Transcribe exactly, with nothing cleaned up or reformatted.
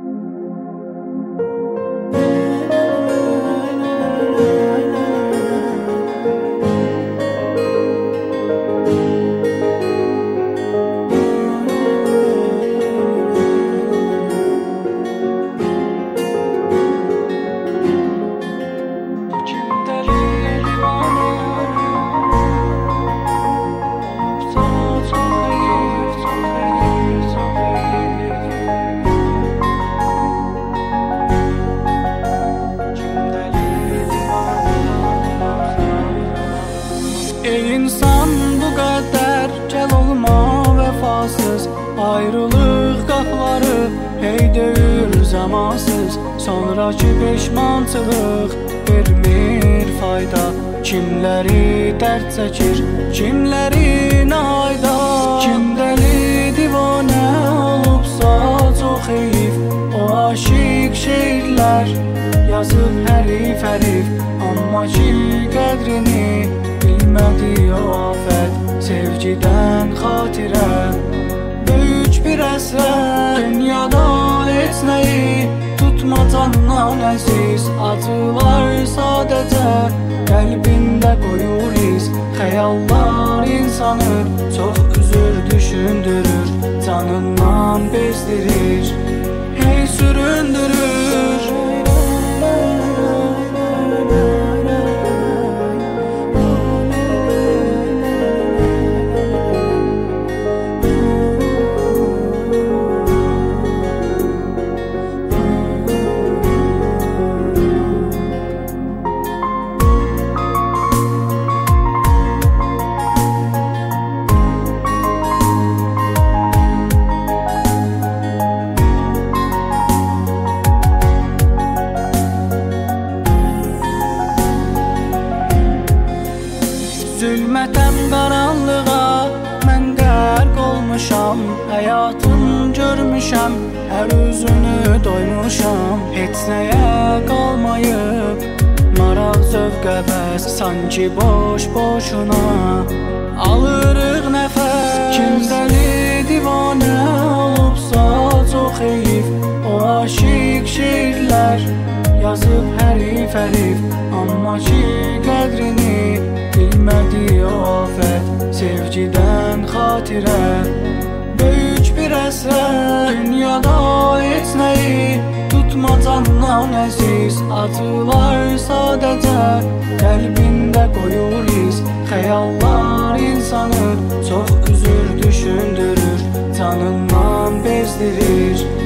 Ey insan, bu qədər kəl olma vəfasız. Ayrılıq qapları hey döyür zamansız. Sonraki peşmançılıq vermir fayda. Kimləri dərd çəkir, kimləri nayda. Kim dəli divanə olubsa çox heyif. O aşiq şeirlər yazıb hərif-hərif, amma ki qədrini bilmədi o afət. Sevgidən xatirə böyük bir əsrər. Dünyada heç nəyi tutma candan əziz. Acılar sadəcə qəlbində qoyur iz. Xəyallar insanı çox üzür düşündürür, canından bezdirir, hey süründürür. Zülmətəm qaranlığa mən qərq olmuşam. Həyatım görmüşəm, hər üzünü doymuşam. Heç nəyə qalmayıb maraq zövq əvəz. Sanki boş-boşuna alırıq nəfəs. Kim dəli divanə olubsa çox heyif. O aşiq şeirlər yazıb hərif-hərif, amma ki qədrini bilmədi o afət. Sevgidən xatirə böyük bir əsrər. Dünyada heç nəyi tutma candan əziz. Acılar sadəcə qəlbində qoyur iz. Xəyallar insanı çox üzür düşündürür, canından bezdirir.